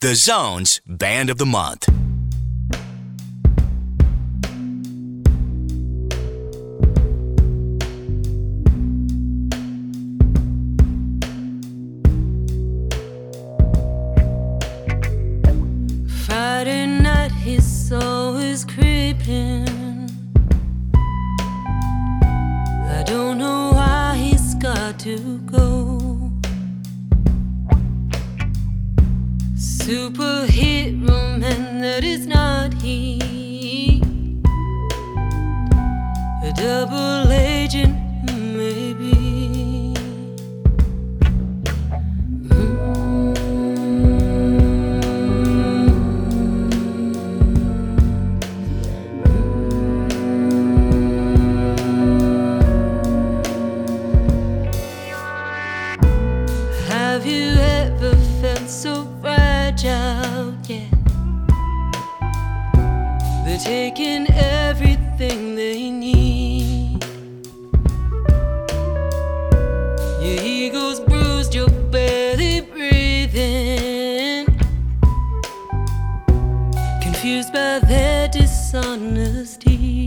The Zone's Band of the Month. Friday night, his soul is creeping. I don't know why he's got to go. Superhero man that is not he. A double agent, maybe. Have you ever felt so fragile? Yeah, they're taking everything they need. Your ego's bruised, you're barely breathing, confused by their dishonesty.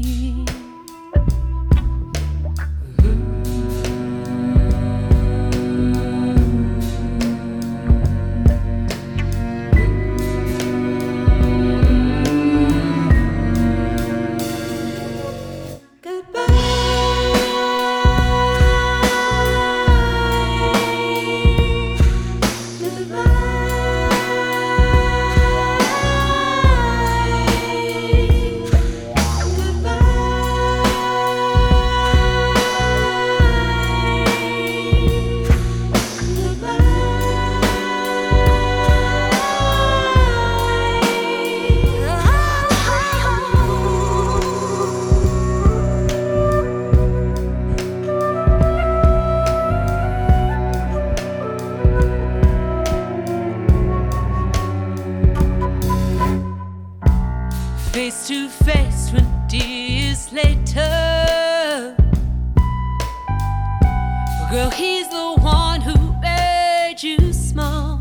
Face to face 20 years later. Girl, he's the one who made you small.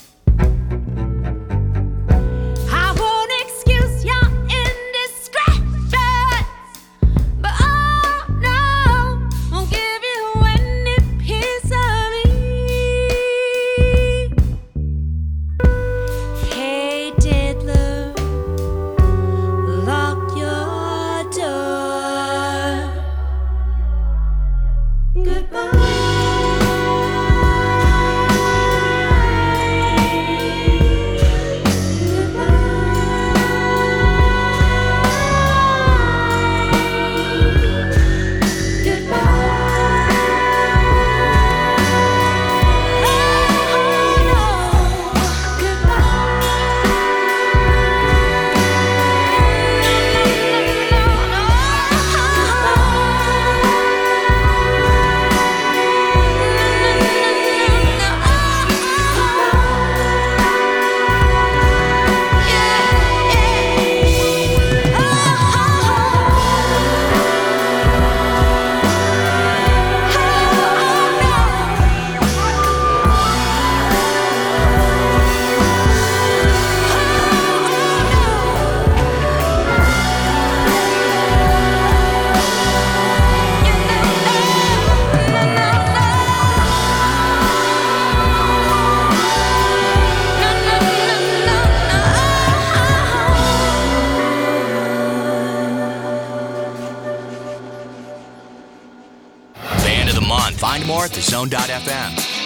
I won't excuse your indiscretions, but oh no, won't give you any piece of me. Hey, diddler, lock your door. Goodbye. Band of the Month. Find more at thezone.fm.